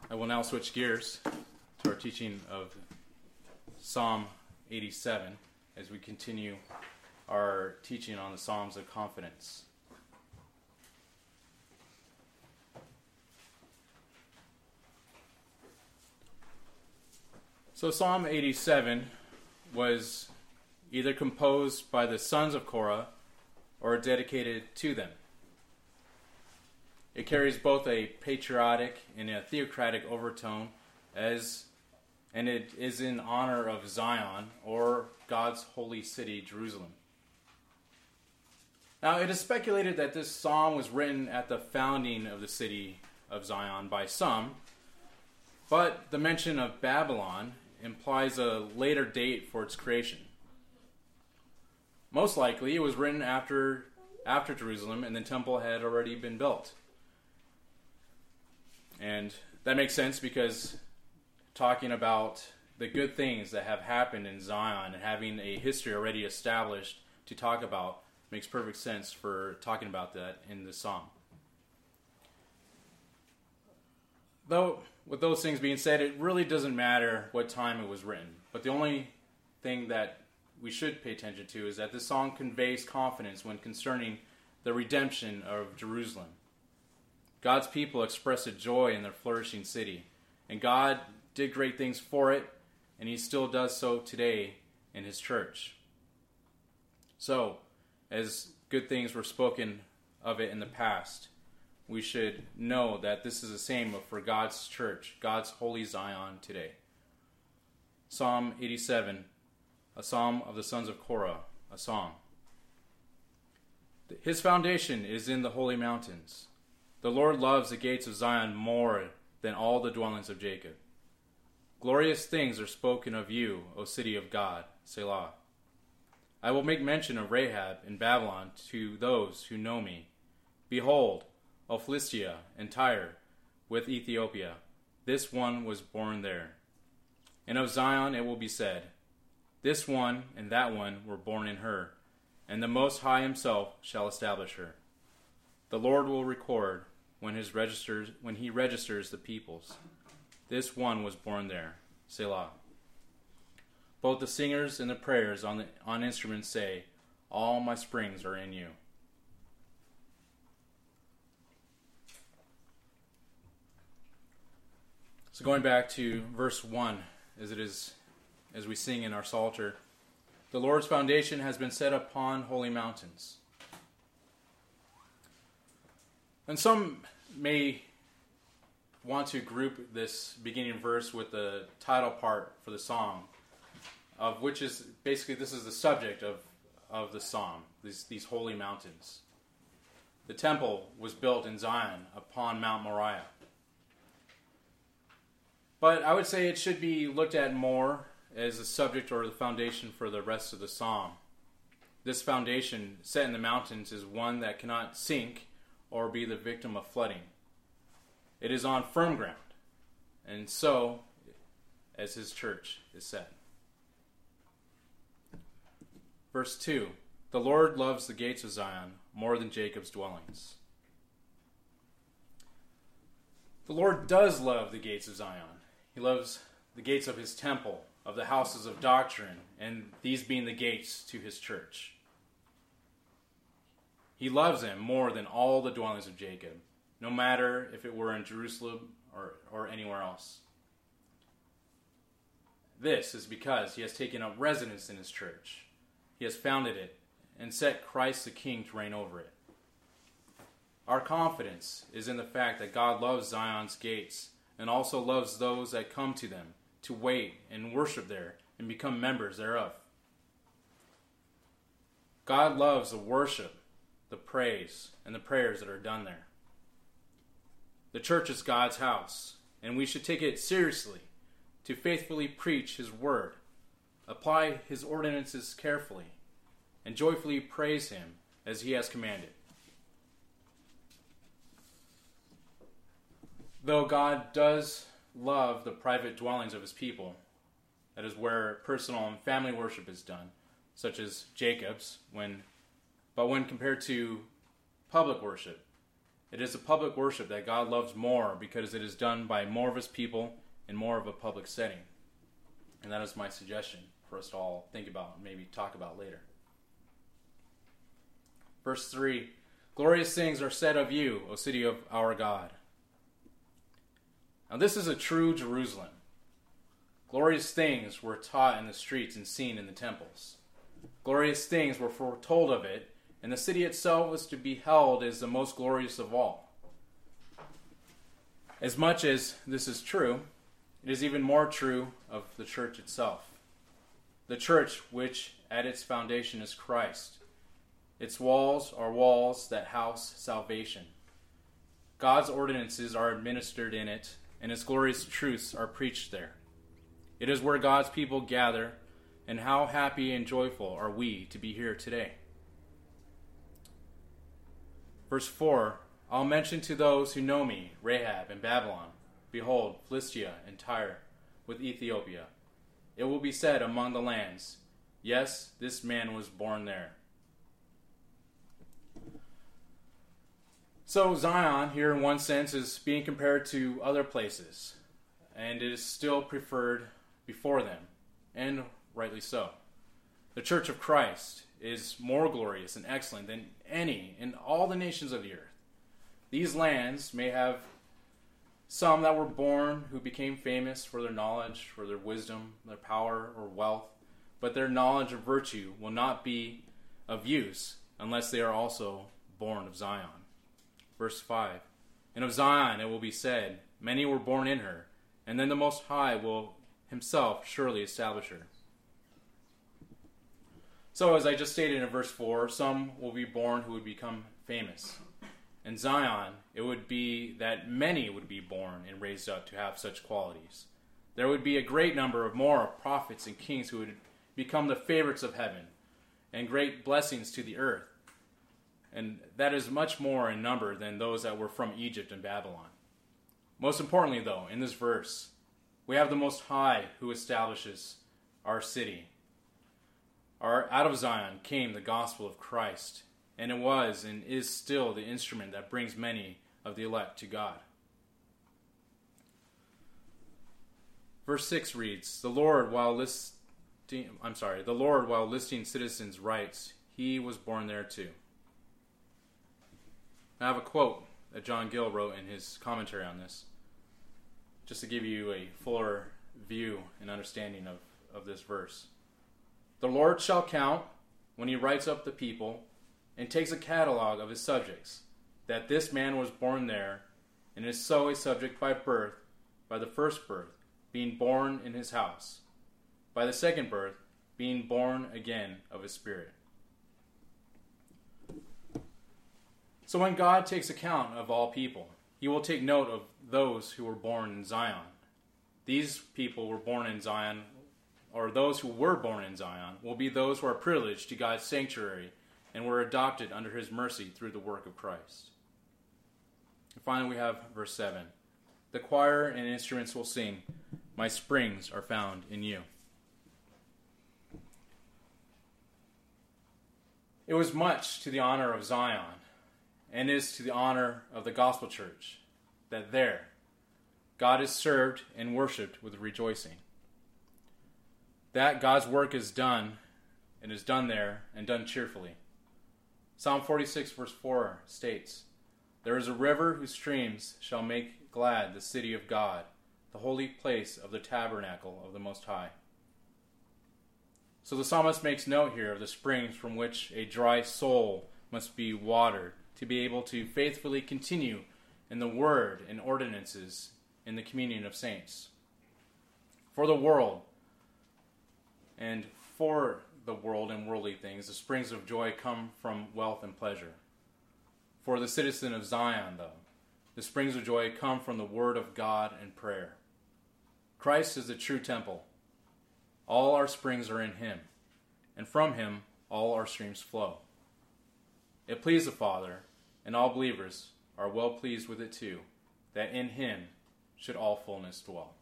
I will now switch gears to our teaching of Psalm 87 as we continue our teaching on the Psalms of Confidence. So Psalm 87 was either composed by the sons of Korah or dedicated to them. It carries both a patriotic and a theocratic overtone, and it is in honor of Zion, or God's holy city, Jerusalem. Now, it is speculated that this psalm was written at the founding of the city of Zion by some, but the mention of Babylon implies a later date for its creation. Most likely, it was written after Jerusalem and the temple had already been built. And that makes sense because talking about the good things that have happened in Zion and having a history already established to talk about makes perfect sense for talking about that in the psalm. Though, with those things being said, it really doesn't matter what time it was written. But the only thing that we should pay attention to is that this song conveys confidence when concerning the redemption of Jerusalem. God's people expressed a joy in their flourishing city, and God did great things for it, and He still does so today in His church. So, as good things were spoken of it in the past, we should know that this is the same for God's church, God's holy Zion today. Psalm 87, a psalm of the sons of Korah, a song. His foundation is in the holy mountains. The Lord loves the gates of Zion more than all the dwellings of Jacob. Glorious things are spoken of you, O city of God, Selah. I will make mention of Rahab in Babylon to those who know me. Behold, O Philistia and Tyre, with Ethiopia, this one was born there. And of Zion it will be said, this one and that one were born in her, and the Most High Himself shall establish her. The Lord will record when He registers the peoples. This one was born there, Selah. Both the singers and the prayers on instruments say, all my springs are in you. So going back to verse 1, as we sing in our Psalter, the Lord's foundation has been set upon holy mountains. And some may want to group this beginning verse with the title part for the song, of which is basically this is the subject of the psalm, these holy mountains. The temple was built in Zion upon Mount Moriah. But I would say it should be looked at more as a subject or the foundation for the rest of the psalm. This foundation set in the mountains is one that cannot sink or be the victim of flooding. It is on firm ground, and so as His church is set. Verse 2, the Lord loves the gates of Zion more than Jacob's dwellings. The Lord does love the gates of Zion. He loves the gates of His temple, of the houses of doctrine, and these being the gates to His church. He loves them more than all the dwellings of Jacob, no matter if it were in Jerusalem or anywhere else. This is because He has taken up residence in His church. He has founded it and set Christ the King to reign over it. Our confidence is in the fact that God loves Zion's gates and also loves those that come to them to wait and worship there and become members thereof. God loves the worship, the praise, and the prayers that are done there. The church is God's house, and we should take it seriously to faithfully preach His word, apply His ordinances carefully, and joyfully praise Him as He has commanded. Though God does love the private dwellings of His people, that is where personal and family worship is done, such as Jacob's, when compared to public worship, It is a public worship that God loves more because it is done by more of his people in more of a public setting. And that is my suggestion for us to all think about and maybe talk about later. Verse 3, glorious things are said of you, O city of our God. Now this is a true Jerusalem. Glorious things were taught in the streets and seen in the temples. Glorious things were foretold of it, and the city itself was to be held as the most glorious of all. As much as this is true, it is even more true of the church itself. The church, which at its foundation is Christ. Its walls are walls that house salvation. God's ordinances are administered in it, and his glorious truths are preached there. It is where God's people gather, and how happy and joyful are we to be here today. Verse 4, I'll mention to those who know me, Rahab and Babylon, behold, Philistia and Tyre, with Ethiopia. It will be said among the lands, yes, this man was born there. So Zion, here in one sense, is being compared to other places, and it is still preferred before them, and rightly so. The Church of Christ is more glorious and excellent than any in all the nations of the earth. These lands may have some that were born who became famous for their knowledge, for their wisdom, their power, or wealth, but their knowledge or virtue will not be of use unless they are also born of Zion. Verse 5, and of Zion it will be said, many were born in her, and then the Most High will himself surely establish her. So as I just stated in verse 4, some will be born who would become famous. In Zion, it would be that many would be born and raised up to have such qualities. There would be a great number of more prophets and kings who would become the favorites of heaven, and great blessings to the earth. And that is much more in number than those that were from Egypt and Babylon. Most importantly, though, in this verse, we have the Most High who establishes our city. Out of Zion came the gospel of Christ, and it was and is still the instrument that brings many of the elect to God. Verse 6 reads, The Lord, while listing citizens' rights, he was born there too. I have a quote that John Gill wrote in his commentary on this, just to give you a fuller view and understanding of this verse. The Lord shall count, when he writes up the people, and takes a catalog of his subjects, that this man was born there, and is so a subject by birth, by the first birth, being born in his house, by the second birth, being born again of his Spirit. So when God takes account of all people, he will take note of those who were born in Zion. These people were born in Zion, or those who were born in Zion, will be those who are privileged to God's sanctuary and were adopted under his mercy through the work of Christ. And finally, we have verse 7. The choir and instruments will sing, my springs are found in you. It was much to the honor of Zion, and is to the honor of the gospel church, that there God is served and worshipped with rejoicing. That God's work is done, and is done there, and done cheerfully. Psalm 46 verse 4 states, There is a river whose streams shall make glad the city of God, the holy place of the tabernacle of the Most High. So the psalmist makes note here of the springs from which a dry soul must be watered to be able to faithfully continue in the word and ordinances in the communion of saints. For the world and worldly things, the springs of joy come from wealth and pleasure. For the citizen of Zion, though, the springs of joy come from the word of God and prayer. Christ is the true temple. All our springs are in him, and from him all our streams flow. It pleased the Father, and all believers are well pleased with it too, that in him should all fullness dwell.